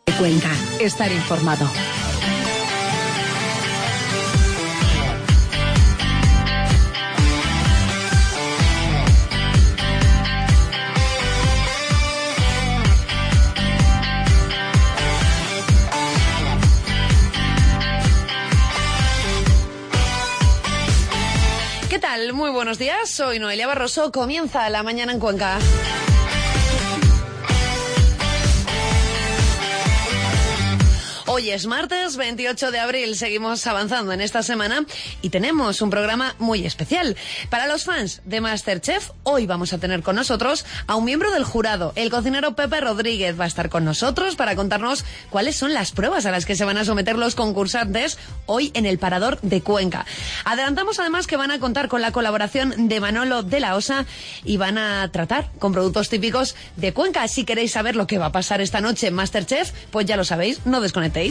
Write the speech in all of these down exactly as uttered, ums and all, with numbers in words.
Cuenca, estar informado. ¿Qué tal? Muy buenos días, soy Noelia Barroso, comienza la mañana en Cuenca. Hoy es martes veintiocho de abril, seguimos avanzando en esta semana y tenemos un programa muy especial. Para los fans de MasterChef, hoy vamos a tener con nosotros a un miembro del jurado. El cocinero Pepe Rodríguez va a estar con nosotros para contarnos cuáles son las pruebas a las que se van a someter los concursantes hoy en el Parador de Cuenca. Adelantamos además que van a contar con la colaboración de Manolo de la Osa y van a tratar con productos típicos de Cuenca. Si queréis saber lo que va a pasar esta noche en MasterChef, pues ya lo sabéis, no desconectéis.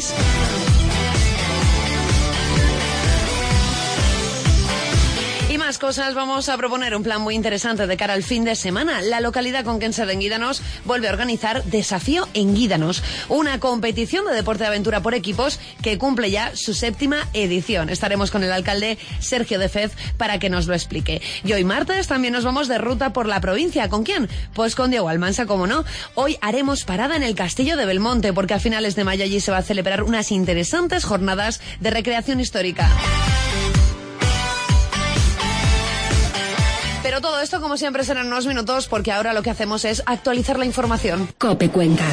Y más cosas, vamos a proponer un plan muy interesante de cara al fin de semana. La localidad conquense de Enguídanos vuelve a organizar Desafío Enguídanos, una competición de deporte de aventura por equipos que cumple ya su séptima edición. Estaremos con el alcalde Sergio de Fez para que nos lo explique. Y hoy martes también nos vamos de ruta por la provincia. ¿Con quién? Pues con Diego Almansa, como no. Hoy haremos parada en el Castillo de Belmonte porque a finales de mayo allí se va a celebrar unas interesantes jornadas de recreación histórica. Pero todo esto, como siempre, serán unos minutos porque ahora lo que hacemos es actualizar la información. COPE Cuenca.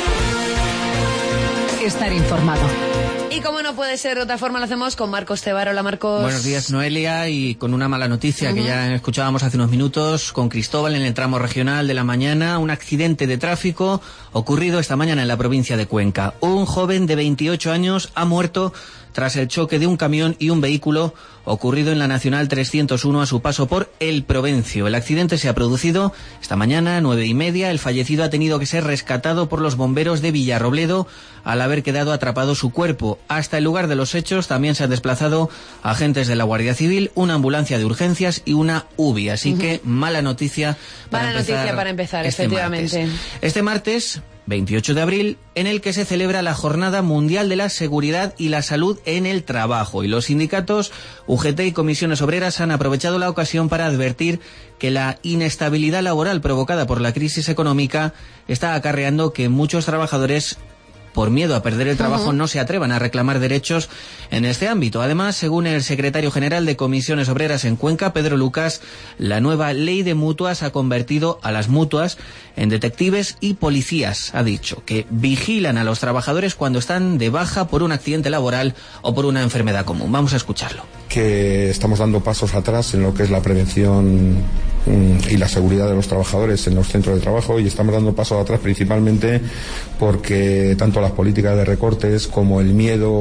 Estar informado. Y como no puede ser de otra forma, lo hacemos con Marcos Tebar. Hola, Marcos. Buenos días, Noelia, y con una mala noticia uh-huh. que ya escuchábamos hace unos minutos con Cristóbal en el tramo regional de la mañana. Un accidente de tráfico ocurrido esta mañana en la provincia de Cuenca. Un joven de veintiocho años ha muerto tras el choque de un camión y un vehículo ocurrido en la Nacional trescientos uno a su paso por El Provencio. El accidente se ha producido esta mañana a nueve y media. El fallecido ha tenido que ser rescatado por los bomberos de Villarrobledo al haber quedado atrapado su cuerpo. Hasta el lugar de los hechos también se han desplazado agentes de la Guardia Civil, una ambulancia de urgencias y una U B I. Así uh-huh. que mala noticia para mala empezar. noticia para empezar, este efectivamente. Martes. Este martes veintiocho de abril, en el que se celebra la Jornada Mundial de la Seguridad y la Salud en el Trabajo. Y los sindicatos U G T y comisiones obreras han aprovechado la ocasión para advertir que la inestabilidad laboral provocada por la crisis económica está acarreando que muchos trabajadores, por miedo a perder el trabajo, uh-huh. no se atrevan a reclamar derechos en este ámbito. Además, según el secretario general de Comisiones Obreras en Cuenca, Pedro Lucas, la nueva ley de mutuas ha convertido a las mutuas en detectives y policías. Ha dicho que vigilan a los trabajadores cuando están de baja por un accidente laboral o por una enfermedad común. Vamos a escucharlo. Que estamos dando pasos atrás en lo que es la prevención y la seguridad de los trabajadores en los centros de trabajo, y estamos dando pasos atrás principalmente porque tanto las políticas de recortes como el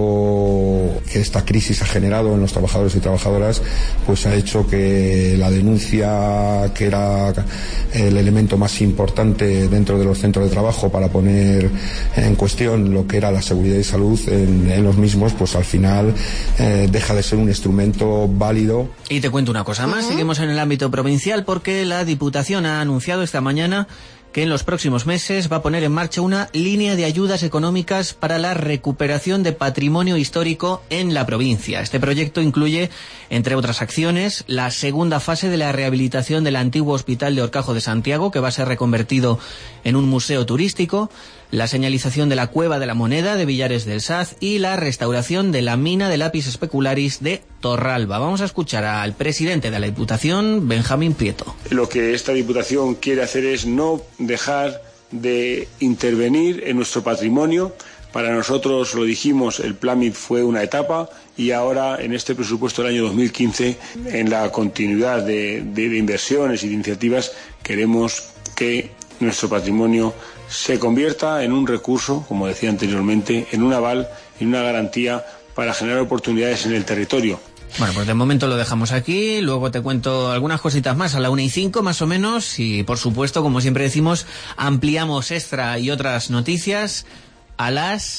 miedo que esta crisis ha generado en los trabajadores y trabajadoras pues ha hecho que la denuncia, que era el elemento más importante dentro de los centros de trabajo para poner en cuestión lo que era la seguridad y salud en, en los mismos, pues al final eh, deja de ser un instrumento válido. Y te cuento una cosa más, uh-huh. seguimos en el ámbito provincial porque la Diputación ha anunciado esta mañana que en los próximos meses va a poner en marcha una línea de ayudas económicas para la recuperación de patrimonio histórico en la provincia. Este proyecto incluye, entre otras acciones, la segunda fase de la rehabilitación del antiguo Hospital de Horcajo de Santiago, que va a ser reconvertido en un museo turístico, la señalización de la Cueva de la Moneda de Villares del Saz y la restauración de la mina de lápiz especularis de Torralba. Vamos a escuchar al presidente de la Diputación, Benjamín Prieto. Lo que esta Diputación quiere hacer es no dejar de intervenir en nuestro patrimonio. Para nosotros, lo dijimos, el Plan M I P fue una etapa y ahora en este presupuesto del año dos mil quince, en la continuidad de, de, de inversiones y de iniciativas, queremos que nuestro patrimonio se convierta en un recurso, como decía anteriormente, en un aval, en una garantía para generar oportunidades en el territorio. Bueno, pues de momento lo dejamos aquí, luego te cuento algunas cositas más a la una y cinco más o menos y por supuesto, como siempre decimos, ampliamos Extra y otras noticias a las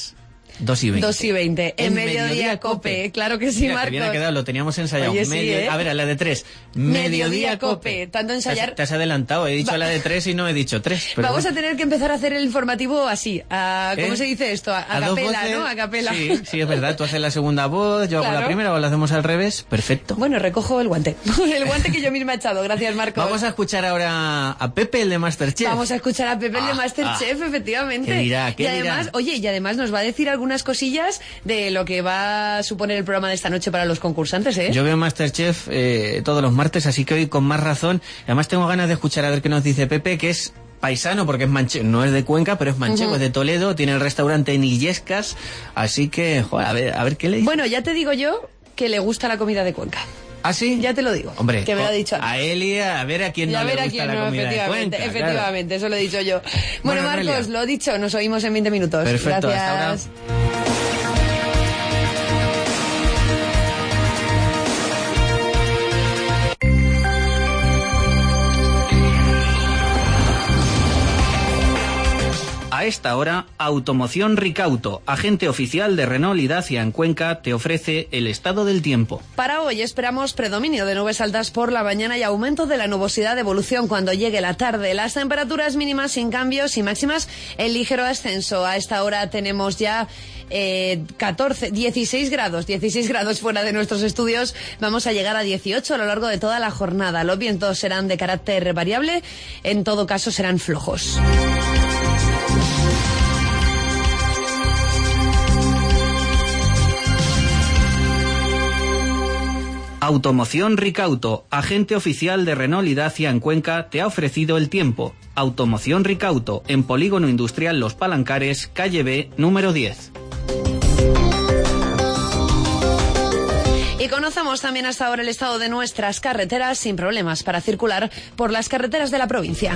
dos y veinte. dos y veinte. En, En Mediodía, Mediodía Cope. Cope. Claro que sí, Mira, Marcos. que bien ha quedado, lo teníamos ensayado. Oye, sí, Medio- ¿eh? A ver, a la de tres. Mediodía Mediodía Cope. Cope. Tanto ensayar- Te has, te has adelantado, he dicho Va- la de tres y no he dicho tres. pero Vamos bueno. a tener que empezar a hacer el informativo así. A, ¿Cómo ¿Eh? se dice esto? A, a dos capela, voces. ¿no? A capela. Sí, sí, es verdad. Tú haces la segunda voz, yo hago Claro. la primera o la hacemos al revés. Perfecto. Bueno, recojo el guante. El guante que yo misma he echado. Gracias, Marcos. Vamos a escuchar ahora a Pepe, el de Masterchef. Vamos a escuchar a Pepe el de Ah, Masterchef, ah. efectivamente. ¿Qué dirá? ¿Qué y además, dirá? oye, y además nos va a decir algunas cosillas de lo que va a suponer el programa de esta noche para los concursantes, ¿eh? Yo veo Masterchef eh, todos los martes, así que hoy con más razón. Además tengo ganas de escuchar a ver qué nos dice Pepe, que es paisano, porque es manchego, no es de Cuenca, pero es manchego, Ujú. es de Toledo, tiene el restaurante en Illescas, así que, joder, a ver, a ver qué le dice. Bueno, ya te digo yo que le gusta la comida de Cuenca. ¿Ah, sí? Ya te lo digo. Hombre, que me lo ha dicho a Eli, a ver a quién Ya no le verá gusta quién la no, comida de efectivamente, Cuenca, efectivamente, eso lo he dicho yo. Bueno, Bueno, Marcos, Noelia. lo dicho, nos oímos en veinte minutos. Perfecto, hasta ahora. Gracias. A esta hora, Automoción Ricauto, agente oficial de Renault y Dacia en Cuenca, te ofrece el estado del tiempo. Para hoy esperamos predominio de nubes altas por la mañana y aumento de la nubosidad de evolución cuando llegue la tarde. Las temperaturas mínimas sin cambios y máximas en ligero ascenso. A esta hora tenemos ya eh, catorce, dieciséis grados, dieciséis grados fuera de nuestros estudios. Vamos a llegar a dieciocho a lo largo de toda la jornada. Los vientos serán de carácter variable, en todo caso serán flojos. Automoción Ricauto, agente oficial de Renault y Dacia en Cuenca, te ha ofrecido el tiempo. Automoción Ricauto, en Polígono Industrial Los Palancares, calle B, número diez. Y conocemos también hasta ahora el estado de nuestras carreteras sin problemas para circular por las carreteras de la provincia.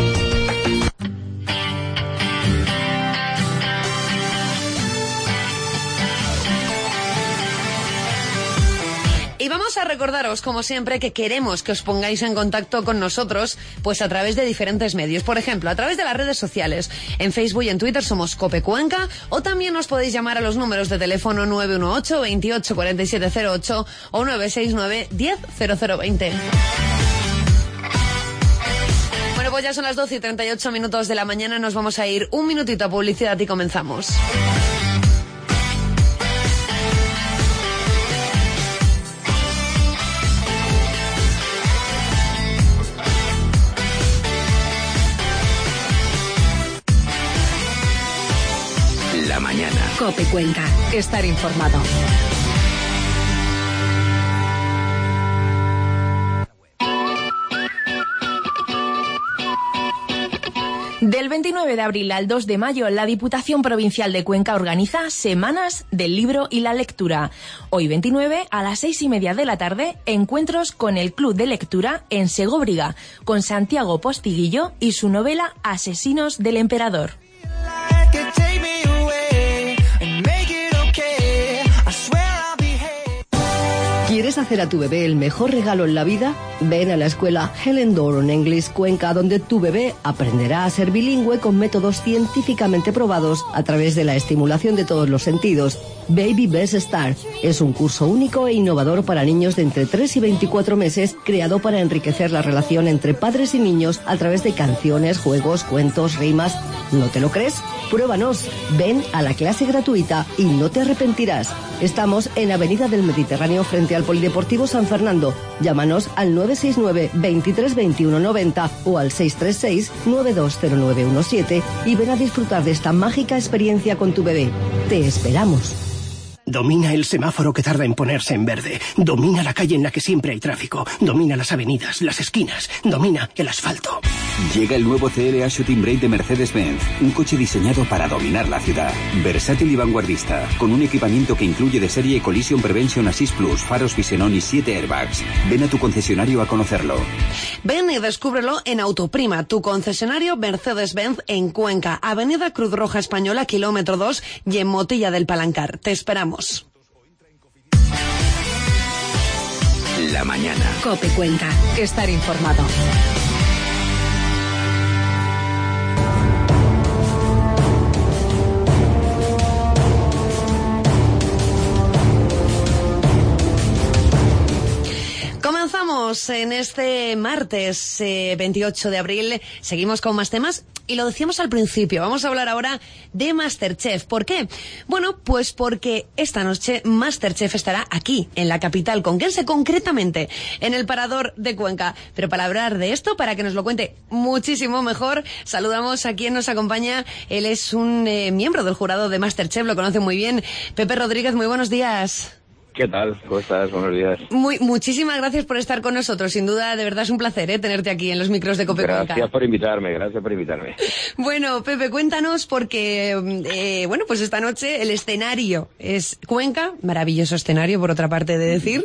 Y vamos a recordaros, como siempre, que queremos que os pongáis en contacto con nosotros, pues a través de diferentes medios. Por ejemplo, a través de las redes sociales. En Facebook y en Twitter somos Cope Cuenca, o también os podéis llamar a los números de teléfono nueve uno ocho, veintiocho, cuarenta y siete cero ocho o nueve seis nueve, diez, cero cero veinte. Bueno, pues ya son las doce y treinta y ocho minutos de la mañana. Nos vamos a ir un minutito a publicidad y comenzamos. La mañana. Cope Cuenca. Estar informado. Del veintinueve de abril al dos de mayo, la Diputación Provincial de Cuenca organiza Semanas del Libro y la Lectura. Hoy veintinueve, a las seis y media de la tarde, encuentros con el Club de Lectura en Segóbriga, con Santiago Postiguillo y su novela Asesinos del Emperador. ¿Quieres hacer a tu bebé el mejor regalo en la vida? Ven a la escuela Helen Doran English Cuenca, donde tu bebé aprenderá a ser bilingüe con métodos científicamente probados a través de la estimulación de todos los sentidos. Baby Best Start es un curso único e innovador para niños de entre tres y veinticuatro meses, creado para enriquecer la relación entre padres y niños a través de canciones, juegos, cuentos, rimas. ¿No te lo crees? Pruébanos. Ven a la clase gratuita y no te arrepentirás. Estamos en Avenida del Mediterráneo frente al Polideportivo San Fernando. Llámanos al nueve seis nueve, veintitrés veintiuno noventa o al seis tres seis, nueve dos cero nueve uno siete y ven a disfrutar de esta mágica experiencia con tu bebé. Te esperamos. Domina el semáforo que tarda en ponerse en verde. Domina la calle en la que siempre hay tráfico. Domina las avenidas, las esquinas. Domina el asfalto. Llega el nuevo C L A Shooting Brake de Mercedes-Benz, un coche diseñado para dominar la ciudad. Versátil y vanguardista, con un equipamiento que incluye de serie Collision Prevention Assist Plus, faros Visenón y siete airbags. Ven a tu concesionario a conocerlo. Ven y descúbrelo en Autoprima, tu concesionario Mercedes-Benz en Cuenca, Avenida Cruz Roja Española, kilómetro dos y en Motilla del Palancar. Te esperamos. La mañana. Cope Cuenca. Estar informado. seguimos en este martes eh, veintiocho de abril, seguimos con más temas. Y lo decíamos al principio, vamos a hablar ahora de MasterChef. ¿Por qué? Bueno, pues porque esta noche MasterChef estará aquí, en la capital conquense, concretamente en el Parador de Cuenca. Pero para hablar de esto, para que nos lo cuente muchísimo mejor, saludamos a quien nos acompaña. Él es un eh, miembro del jurado de MasterChef, lo conoce muy bien. Pepe Rodríguez, muy buenos días. ¿Qué tal? ¿Cómo estás? Buenos días. Muy, muchísimas gracias por estar con nosotros. Sin duda, de verdad es un placer ¿eh? tenerte aquí en los micros de COPE Cuenca. Gracias por invitarme, gracias por invitarme. Bueno, Pepe, cuéntanos porque, eh, bueno, pues esta noche el escenario es Cuenca, maravilloso escenario, por otra parte de decir,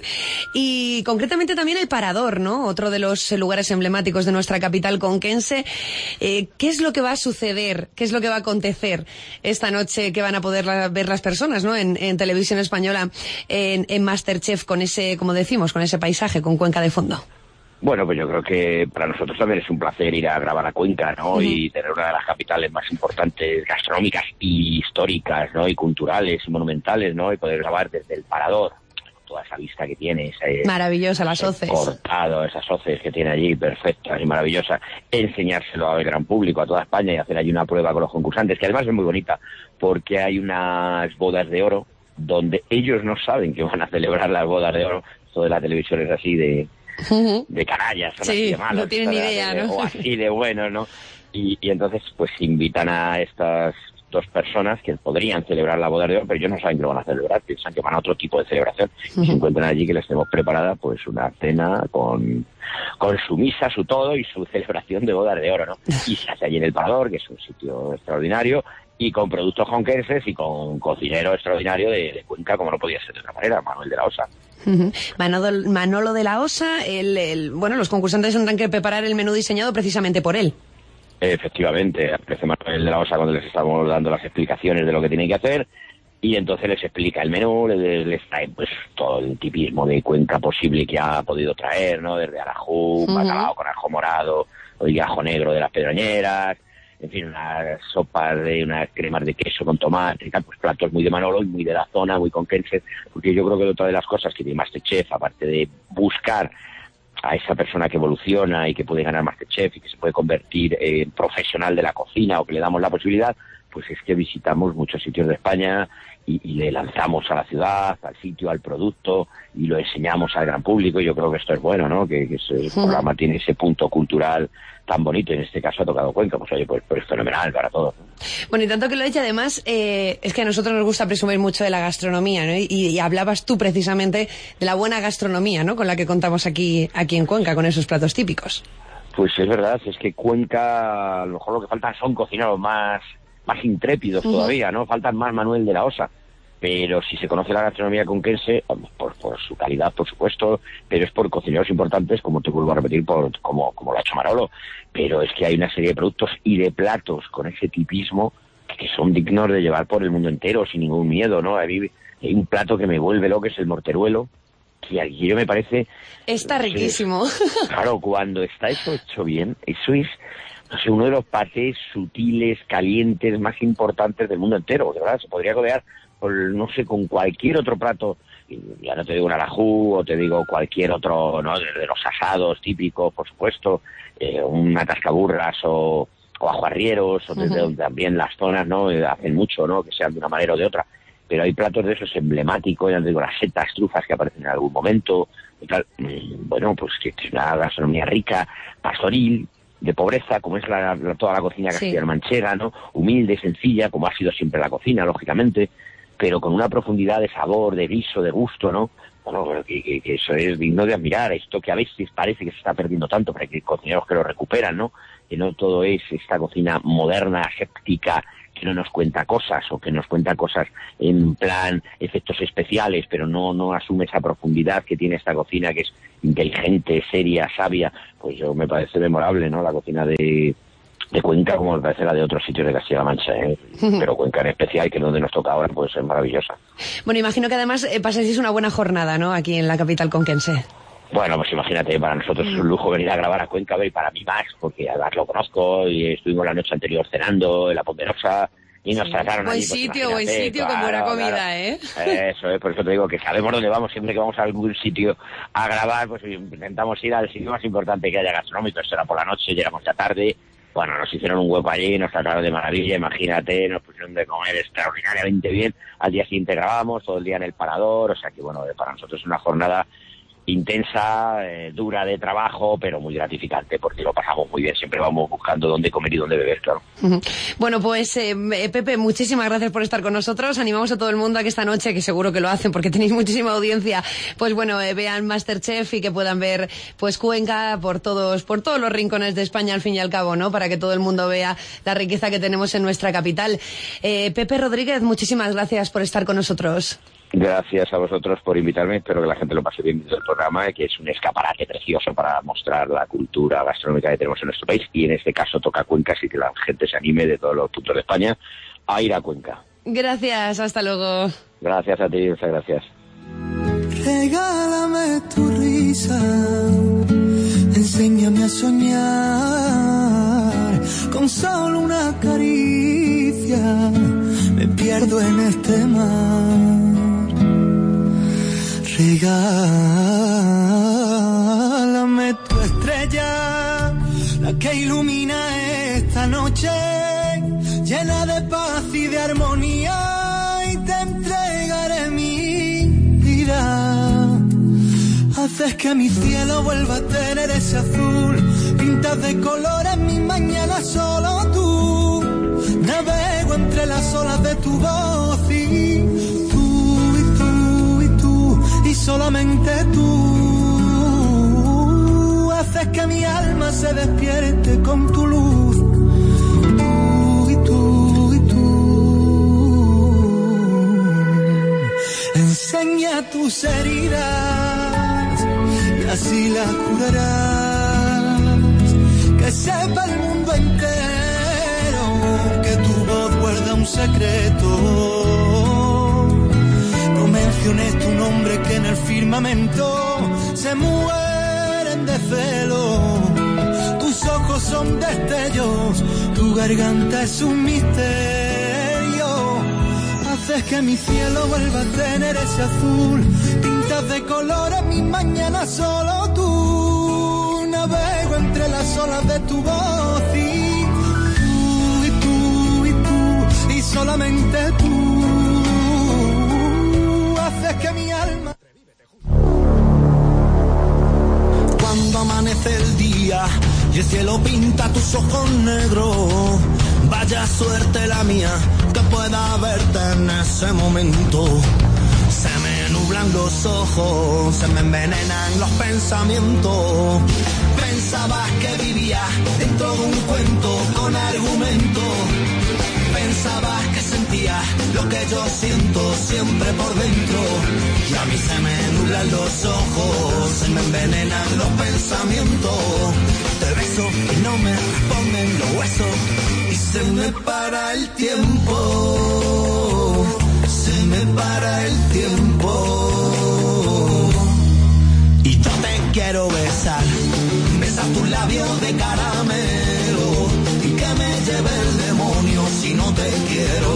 y concretamente también el Parador, ¿no? Otro de los lugares emblemáticos de nuestra capital conquense. Eh, ¿Qué es lo que va a suceder? ¿Qué es lo que va a acontecer esta noche que van a poder la, ver las personas, ¿no? En, en televisión española, en en MasterChef, con ese, como decimos, con ese paisaje, con Cuenca de fondo? Bueno, pues yo creo que para nosotros también es un placer ir a grabar a Cuenca, ¿no? Uh-huh. Y tener una de las capitales más importantes gastronómicas y históricas, ¿no? Y culturales y monumentales, ¿no? Y poder grabar desde el Parador, toda esa vista que tiene. Ese, maravillosa, las hoces. Cortado, esas hoces que tiene allí, perfectas y maravillosas. Enseñárselo al gran público, a toda España, y hacer allí una prueba con los concursantes, que además es muy bonita, porque hay unas bodas de oro donde ellos no saben que van a celebrar las bodas de oro. Esto de la televisión es así de, uh-huh. de canallas, son sí, así de malos, no tienen ni idea, de, ¿no? O así de buenos, ¿no? Y, y entonces pues invitan a estas dos personas que podrían celebrar la boda de oro, pero ellos no saben que lo van a celebrar, piensan que van a otro tipo de celebración. Uh-huh. Y se encuentran allí que les tenemos preparada pues una cena con, con su misa, su todo y su celebración de bodas de oro, ¿no? Y se hace allí en el Parador, que es un sitio extraordinario, y con productos conquenses y con cocinero extraordinario de, de Cuenca, como no podía ser de otra manera, Manuel de la Osa. Uh-huh. Manolo, Manolo de la Osa, el, el, bueno, los concursantes tendrán que preparar el menú diseñado precisamente por él. Efectivamente, aparece Manuel de la Osa cuando les estamos dando las explicaciones de lo que tienen que hacer, y entonces les explica el menú, les, les trae pues todo el tipismo de Cuenca posible que ha podido traer, ¿no? Desde arajú, uh-huh. bacalao con ajo morado, o el ajo negro de las Pedroñeras, en fin, unas sopas de unas cremas de queso con tomate y tal, pues platos muy de Manolo y muy de la zona, muy conquenses, porque yo creo que otra de las cosas que tiene MasterChef, aparte de buscar a esa persona que evoluciona y que puede ganar MasterChef y que se puede convertir en profesional de la cocina, o que le damos la posibilidad, pues es que visitamos muchos sitios de España y, y le lanzamos a la ciudad, al sitio, al producto, y lo enseñamos al gran público. Y yo creo que esto es bueno, ¿no? Que, que ese sí. programa tiene ese punto cultural tan bonito, y en este caso ha tocado Cuenca, pues oye, pues, pues es fenomenal para todos, ¿no? Bueno, y tanto que lo he hecho, además, eh, es que a nosotros nos gusta presumir mucho de la gastronomía, ¿no? Y, y hablabas tú precisamente de la buena gastronomía, ¿no? Con la que contamos aquí, aquí en Cuenca, con esos platos típicos. Pues es verdad, es que Cuenca, a lo mejor lo que faltan son cocineros más, más intrépidos uh-huh. todavía, ¿no? Faltan más Manuel de la Osa. Pero si se conoce la gastronomía conquense, por, por su calidad, por supuesto, pero es por cocineros importantes, como te vuelvo a repetir, por como, como lo ha hecho Manolo. Pero es que hay una serie de productos y de platos con ese tipismo que son dignos de llevar por el mundo entero, sin ningún miedo, ¿no? Hay, hay un plato que me vuelve loco, que es el morteruelo, que aquí yo me parece... Está no sé, riquísimo. Claro, cuando está eso hecho bien, eso es... no sé, uno de los patés sutiles, calientes, más importantes del mundo entero, de verdad, se podría codear, por, no sé, con cualquier otro plato, ya no te digo un arajú, o te digo cualquier otro, ¿no?, de, de los asados típicos, por supuesto, eh, una cascaburras o, o ajuarrieros, o desde uh-huh. donde también las zonas, ¿no?, eh, hacen mucho, ¿no?, que sean de una manera o de otra, pero hay platos de esos emblemáticos, ya te digo, las setas, trufas que aparecen en algún momento, y tal, bueno, pues que es una gastronomía rica, pastoril, de pobreza, como es la, la, toda la cocina castellano-manchega, ¿no? Humilde, sencilla, como ha sido siempre la cocina, lógicamente, pero con una profundidad de sabor, de guiso, de gusto, ¿no? Bueno, que, que, que eso es digno de admirar. Esto que a veces parece que se está perdiendo tanto, pero hay cocineros que lo recuperan, ¿no? Que no todo es esta cocina moderna, aséptica, que no nos cuenta cosas, o que nos cuenta cosas en plan efectos especiales, pero no, no asume esa profundidad que tiene esta cocina, que es inteligente, seria, sabia. Pues yo me parece memorable, ¿no?, la cocina de, de Cuenca, como me parece la de otros sitios de Castilla-La Mancha, ¿eh? Pero Cuenca en especial, que es donde nos toca ahora, pues es maravillosa. Bueno, imagino que además eh, pasáis una buena jornada, ¿no?, aquí en la capital conquense. Bueno, pues imagínate, para nosotros es un lujo venir a grabar a Cuenca, y para mí más, porque además lo conozco, y estuvimos la noche anterior cenando en La Ponderosa, y nos sí. trataron buen allí. Pues, sitio, buen sitio, claro, con buena comida, claro. ¿eh? Eso es, por eso te digo que sabemos dónde vamos, siempre que vamos a algún sitio a grabar, pues intentamos ir al sitio más importante que haya gastronómico. Esto era por la noche, llegamos ya tarde, bueno, nos hicieron un hueco allí, nos trataron de maravilla, imagínate, nos pusieron de comer extraordinariamente bien, al día siguiente grabamos, todo el día en el parador, o sea que bueno, para nosotros es una jornada intensa, eh, dura de trabajo, pero muy gratificante porque lo pasamos muy bien. Siempre vamos buscando dónde comer y dónde beber, claro. Bueno, pues eh, Pepe, muchísimas gracias por estar con nosotros. Animamos a todo el mundo a que esta noche, que seguro que lo hacen porque tenéis muchísima audiencia, pues bueno, eh, vean MasterChef y que puedan ver pues Cuenca por todos, por todos los rincones de España al fin y al cabo, ¿no? Para que todo el mundo vea la riqueza que tenemos en nuestra capital. Eh, Pepe Rodríguez, muchísimas gracias por estar con nosotros. Gracias a vosotros por invitarme, espero que la gente lo pase bien viendo el programa, que es un escaparate precioso para mostrar la cultura gastronómica que tenemos en nuestro país, y en este caso toca Cuenca, así que la gente se anime de todos los puntos de España a ir a Cuenca. Gracias, hasta luego. Gracias a ti, muchas gracias. Regálame tu risa, enséñame a soñar, con solo una caricia me pierdo en este mar. Regálame tu estrella, la que ilumina esta noche, llena de paz y de armonía, y te entregaré mi vida. Haces que mi cielo vuelva a tener ese azul, pintas de colores mi mañana solo tú. Navego entre las olas de tu voz y tú y tú y tú y solamente tú. Haces que mi alma se despierte con tu luz. Tú y tú y tú. Enseña tus heridas y así las curarás. Que sepa el mundo entero que tu voz guarda un secreto. No menciones tu nombre, que en el firmamento se mueren de celo. Tus ojos son destellos, tu garganta es un misterio. Haces que mi cielo vuelva a tener ese azul, pintas de colores mi mañana solo tú. Navego entre las olas de tu voz y tú y tú y tú y solamente tú haces que mi alma. Cuando amanece el día y el cielo pinta tus ojos negros, vaya suerte la mía que pueda verte en ese momento. Se me nublan los ojos, se me envenenan los pensamientos. Pensabas que vivía dentro de un cuento con argumento. Pensabas que sentía lo que yo siento siempre por dentro. Y a mí se me nublan los ojos, se me envenenan los pensamientos. Te beso y no me responden los huesos. Y se me para el tiempo. Se me para el tiempo. Y yo te quiero besar. Besar tus labios de caramelo. Y que me lleve el demonio si no te quiero.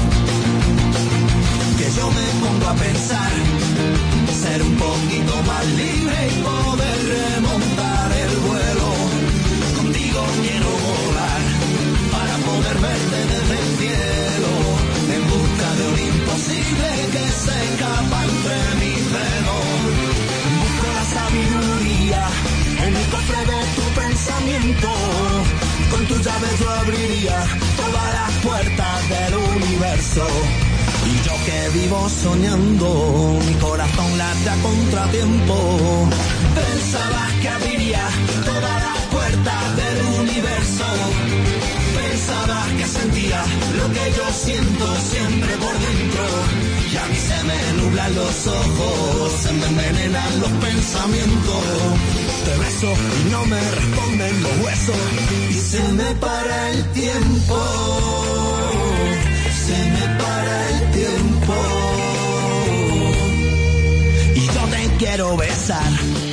Que yo me pongo a pensar ser un poquito más libre y poder remontar el vuelo. Contigo quiero volar para poder verte desde el cielo, en busca de un imposible que se escapa entre mis dedos. Busco la sabiduría en el cofre de tu pensamiento. Con tu llave yo abriría todas las puertas del universo. Y yo que vivo soñando, mi corazón late a contratiempo. Pensabas que abriría todas las puertas del universo. Pensabas que sentía lo que yo siento siempre por dentro. Y a mí se me nublan los ojos, se me envenenan los pensamientos. Te beso y no me responden los huesos. Y se me para el tiempo. Se me para el tiempo. Y yo te quiero besar.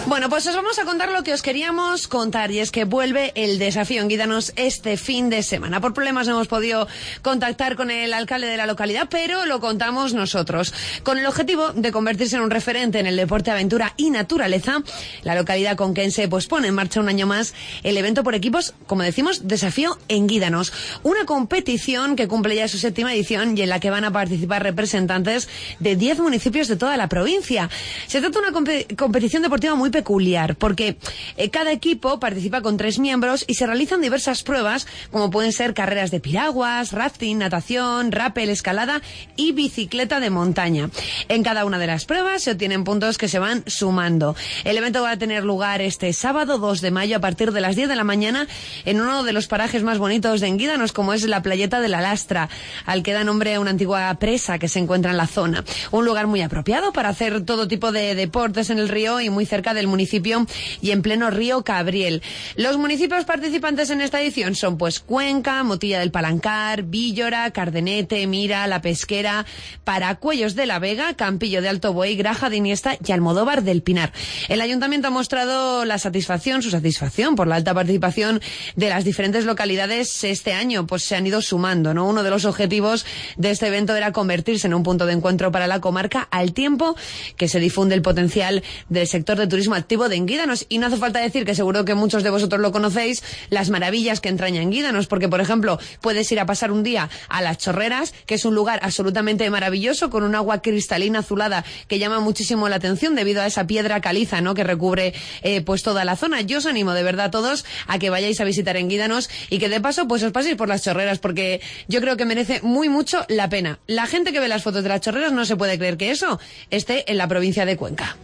Bueno, pues os vamos a contar lo que os queríamos contar, y es que vuelve el desafío en Guídanos este fin de semana. Por problemas no hemos podido contactar con el alcalde de la localidad, pero lo contamos nosotros. Con el objetivo de convertirse en un referente en el deporte, aventura y naturaleza, la localidad conquense pues pone en marcha un año más el evento por equipos, como decimos, Desafío en Guídanos. Una competición que cumple ya su séptima edición y en la que van a participar representantes de diez municipios de toda la provincia. Se trata de una comp- competición deportiva muy peculiar, porque eh, cada equipo participa con tres miembros y se realizan diversas pruebas, como pueden ser carreras de piraguas, rafting, natación, rappel, escalada y bicicleta de montaña. En cada una de las pruebas se obtienen puntos que se van sumando. El evento va a tener lugar este sábado dos de mayo a partir de las diez de la mañana en uno de los parajes más bonitos de Guídanos, como es la playeta de la Lastra, al que da nombre a una antigua presa que se encuentra en la zona. Un lugar muy apropiado para hacer todo tipo de deportes en el río y muy cerca del municipio y en pleno río Cabriel. Los municipios participantes en esta edición son pues Cuenca, Motilla del Palancar, Víllora, Cardenete, Mira, La Pesquera, Paracuellos de la Vega, Campillo de Alto Buey, Graja de Iniesta y Almodóvar del Pinar. El ayuntamiento ha mostrado la satisfacción, su satisfacción por la alta participación de las diferentes localidades este año, pues se han ido sumando, ¿no? Uno de los objetivos de este evento era convertirse en un punto de encuentro para la comarca, al tiempo que se difunde el potencial del sector de turismo activo de Guídanos. Y no hace falta decir, que seguro que muchos de vosotros lo conocéis, las maravillas que entraña en Guídanos, porque por ejemplo puedes ir a pasar un día a Las Chorreras, que es un lugar absolutamente maravilloso con un agua cristalina azulada que llama muchísimo la atención debido a esa piedra caliza, ¿no?, que recubre eh, pues toda la zona. Yo os animo de verdad a todos a que vayáis a visitar en Guídanos y que de paso pues os paséis por Las Chorreras, porque yo creo que merece muy mucho la pena. La gente que ve las fotos de Las Chorreras no se puede creer que eso esté en la provincia de Cuenca.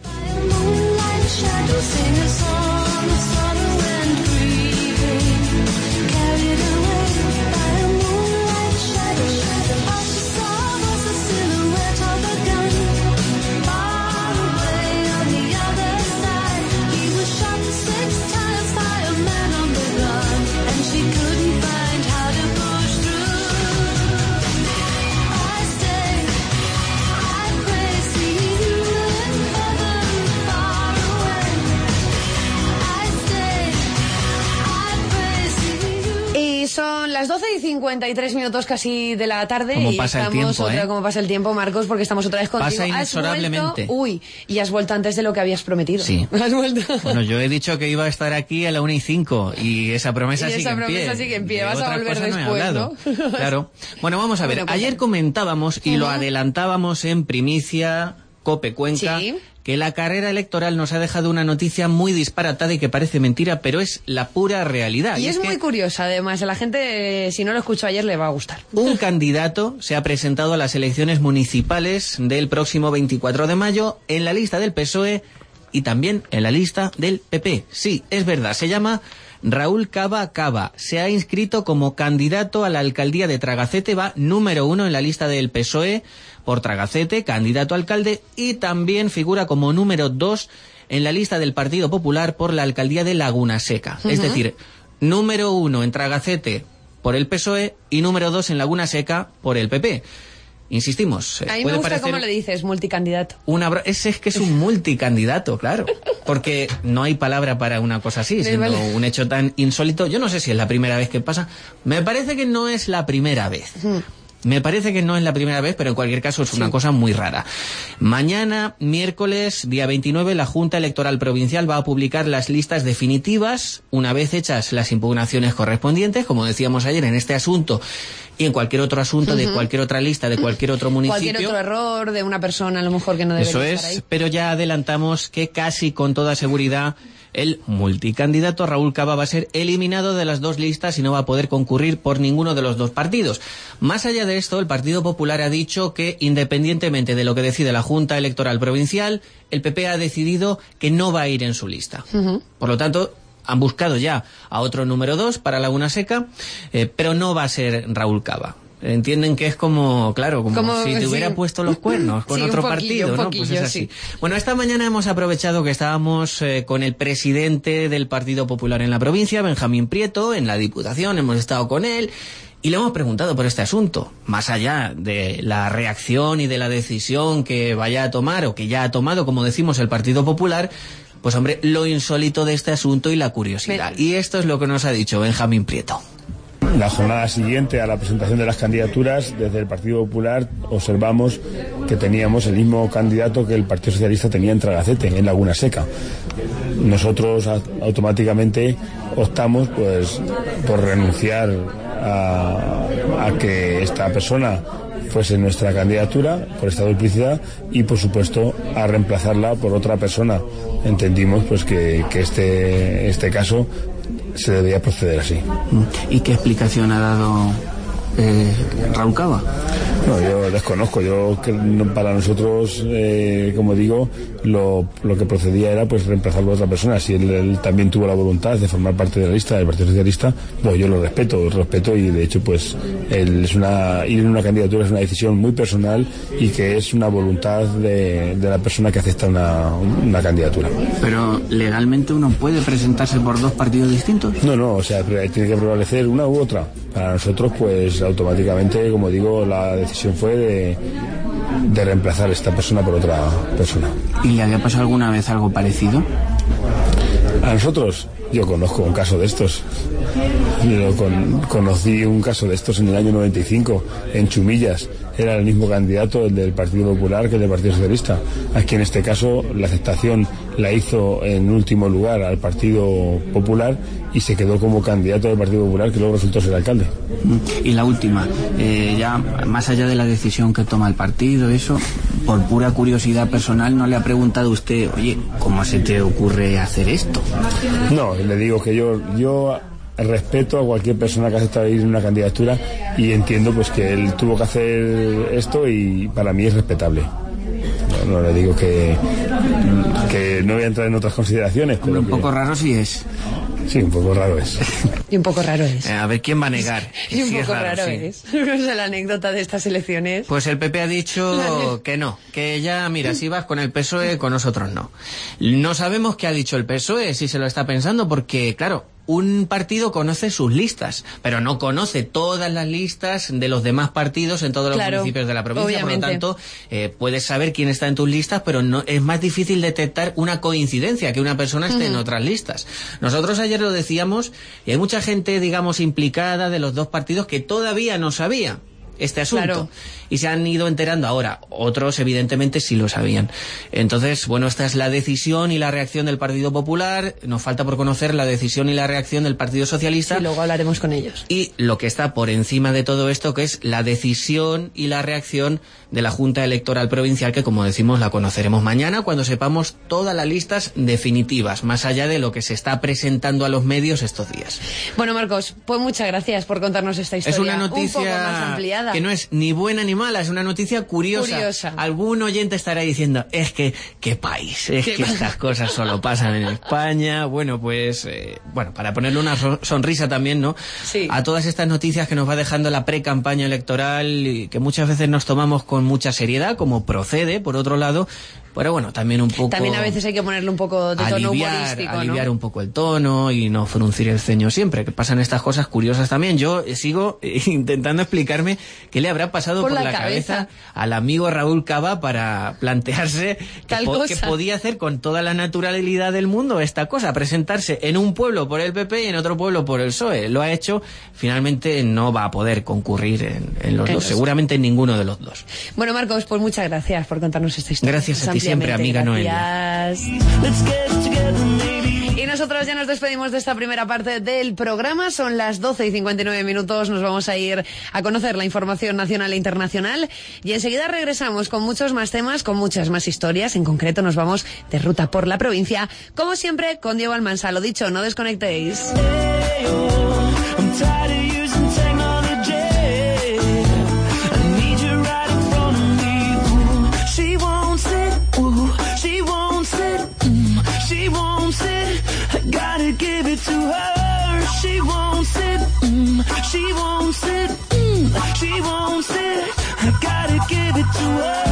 Son las doce y cincuenta y tres minutos casi de la tarde. ¿Cómo y pasa el tiempo, otra, eh? ¿Cómo pasa el tiempo, Marcos? Porque estamos otra vez contigo. Pasa inexorablemente. ¿Has vuelto? Uy, y has vuelto antes de lo que habías prometido. Sí. ¿Has vuelto? Bueno, yo he dicho que iba a estar aquí a la una y cinco y esa promesa y sigue esa en pie. promesa sigue en pie. De Vas a volver después, no, ¿no? Claro. Bueno, vamos a ver. Bueno, ayer comentábamos y uh-huh. lo adelantábamos en primicia Cope Cuenca, sí, que la carrera electoral nos ha dejado una noticia muy disparatada y que parece mentira, pero es la pura realidad. Y, y es, es muy que curiosa, además. A la gente, eh, si no lo escuchó ayer, le va a gustar. Un candidato se ha presentado a las elecciones municipales del próximo veinticuatro de mayo en la lista del P S O E y también en la lista del P P. Sí, es verdad, se llama Raúl Cava Cava. Se ha inscrito como candidato a la alcaldía de Tragacete, va número uno en la lista del P S O E por Tragacete, candidato a alcalde, y también figura como número dos en la lista del Partido Popular por la alcaldía de Laguna Seca. Uh-huh. Es decir, número uno en Tragacete por el P S O E y número dos en Laguna Seca por el P P. Insistimos. A mí puede me gusta parecer cómo le dices, multicandidato. Una bro... Ese es que es un multicandidato, claro. Porque no hay palabra para una cosa así, siendo vale. un hecho tan insólito. Yo no sé si es la primera vez que pasa. Me parece que no es la primera vez. Hmm. Me parece que no es la primera vez, pero en cualquier caso es sí. una cosa muy rara. Mañana, miércoles, día veintinueve, la Junta Electoral Provincial va a publicar las listas definitivas, una vez hechas las impugnaciones correspondientes, como decíamos ayer en este asunto y en cualquier otro asunto, uh-huh. de cualquier otra lista, de cualquier otro municipio. Cualquier otro error de una persona, a lo mejor, que no debería Eso es, estar ahí. Pero ya adelantamos que casi con toda seguridad el multicandidato Raúl Cava va a ser eliminado de las dos listas y no va a poder concurrir por ninguno de los dos partidos. Más allá de esto, el Partido Popular ha dicho que, independientemente de lo que decide la Junta Electoral Provincial, el P P ha decidido que no va a ir en su lista. Uh-huh. Por lo tanto, han buscado ya a otro número dos para Laguna Seca, eh, pero no va a ser Raúl Cava. Entienden que es como, claro, como, como si te sí. hubiera puesto los cuernos con sí, otro poquillo, partido, ¿no? Poquillo, pues es así. Sí. Bueno, esta mañana hemos aprovechado que estábamos eh, con el presidente del Partido Popular en la provincia, Benjamín Prieto, en la Diputación, hemos estado con él y le hemos preguntado por este asunto, más allá de la reacción y de la decisión que vaya a tomar o que ya ha tomado, como decimos, el Partido Popular. pues hombre, lo insólito de este asunto y la curiosidad. Y esto es lo que nos ha dicho Benjamín Prieto. La jornada siguiente a la presentación de las candidaturas, desde el Partido Popular observamos que teníamos el mismo candidato que el Partido Socialista tenía en Tragacete, en Laguna Seca. Nosotros a, automáticamente optamos pues por renunciar a, a que esta persona fuese nuestra candidatura por esta duplicidad y por supuesto a reemplazarla por otra persona. Entendimos pues que, que este, este caso se debía proceder así. ¿Y qué explicación ha dado eh, Raúl Cava? No, yo desconozco. Yo que para nosotros, eh, como digo, lo, lo que procedía era pues reemplazarlo a otra persona. Si él, él también tuvo la voluntad de formar parte de la lista del Partido Socialista, pues yo lo respeto, lo respeto y de hecho pues él es una ir en una candidatura es una decisión muy personal y que es una voluntad de, de la persona que acepta una, una candidatura. Pero legalmente uno puede presentarse por dos partidos distintos. No, no, o sea, tiene que prevalecer una u otra. Para nosotros pues automáticamente, como digo, la decisión fue de, de reemplazar a esta persona por otra persona. ¿Y le había pasado alguna vez algo parecido? A nosotros, yo conozco un caso de estos. Yo con, conocí un caso de estos en el año noventa y cinco, en Chumillas. Era el mismo candidato, el del Partido Popular, que el del Partido Socialista. Aquí en este caso la aceptación la hizo en último lugar al Partido Popular y se quedó como candidato del Partido Popular, que luego resultó ser alcalde. Y la última, eh, ya más allá de la decisión que toma el partido, eso, por pura curiosidad personal, ¿no le ha preguntado usted, oye, ¿cómo se te ocurre hacer esto? No, le digo que yo... yo respeto a cualquier persona que acepta ir en una candidatura y entiendo pues que él tuvo que hacer esto y para mí es respetable. No, no le digo que, que no voy a entrar en otras consideraciones. Pero un que... poco raro sí es. Sí, un poco raro es. Y un poco raro es. Eh, a ver, ¿quién va a negar? Y un sí poco es raro, raro sí. es. No sé la anécdota de estas elecciones. Pues el P P ha dicho que no, que ya, mira, si vas con el P S O E, con nosotros no. No sabemos qué ha dicho el P S O E, si se lo está pensando, porque, claro, un partido conoce sus listas, pero no conoce todas las listas de los demás partidos en todos los Claro, municipios de la provincia. obviamente. Por lo tanto, eh, puedes saber quién está en tus listas, pero no es más difícil detectar una coincidencia, que una persona esté en Ujú. otras listas. Nosotros ayer lo decíamos, y hay mucha gente, digamos, implicada de los dos partidos que todavía no sabía este asunto. Claro. Y se han ido enterando ahora. Otros, evidentemente, sí lo sabían. Entonces, bueno, esta es la decisión y la reacción del Partido Popular. Nos falta por conocer la decisión y la reacción del Partido Socialista. Y luego hablaremos con ellos. Y lo que está por encima de todo esto, que es la decisión y la reacción de la Junta Electoral Provincial, que, como decimos, la conoceremos mañana cuando sepamos todas las listas definitivas, más allá de lo que se está presentando a los medios estos días. Bueno, Marcos, pues muchas gracias por contarnos esta historia. Es una un poco más noticia ampliada. que no es ni buena ni mala, es una noticia curiosa. Curiosa. Algún oyente estará diciendo, es que, qué país, es ¿Qué que pa- estas cosas solo pasan en España. Bueno, pues, eh, bueno, para ponerle una ro- sonrisa también, ¿no? Sí. A todas estas noticias que nos va dejando la pre-campaña electoral y que muchas veces nos tomamos con mucha seriedad, como procede, por otro lado, pero bueno, también un poco... También a veces hay que ponerle un poco de tono aliviar, humorístico, ¿no? aliviar un poco el tono y no fruncir el ceño siempre, que pasan estas cosas curiosas también. Yo eh, sigo eh, intentando explicarme qué le habrá pasado Por por, la la, cabeza. cabeza al amigo Raúl Cava para plantearse que, Tal po- cosa. que podía hacer con toda la naturalidad del mundo esta cosa, presentarse en un pueblo por el P P y en otro pueblo por el P S O E. Lo ha hecho, finalmente no va a poder concurrir en, en los En dos, los- seguramente en ninguno de los dos. Bueno, Marcos, pues muchas gracias por contarnos esta historia. Gracias a ti siempre, Ampliamente, amiga Noelia. gracias. Y nosotros ya nos despedimos de esta primera parte del programa. Son las doce y cincuenta y nueve minutos. Nos vamos a ir a conocer la información nacional e internacional. Y enseguida regresamos con muchos más temas, con muchas más historias. En concreto nos vamos de ruta por la provincia. Como siempre, con Diego Almansa. Lo dicho, no desconectéis. I'm tired of using technology. I need you right in front of me. Ooh, she won't sit. Ooh, she won't sit. Mm, she won't sit. I gotta give it to her. She won't sit. Mm, she won't sit. Mm, she won't sit. I gotta give it to her.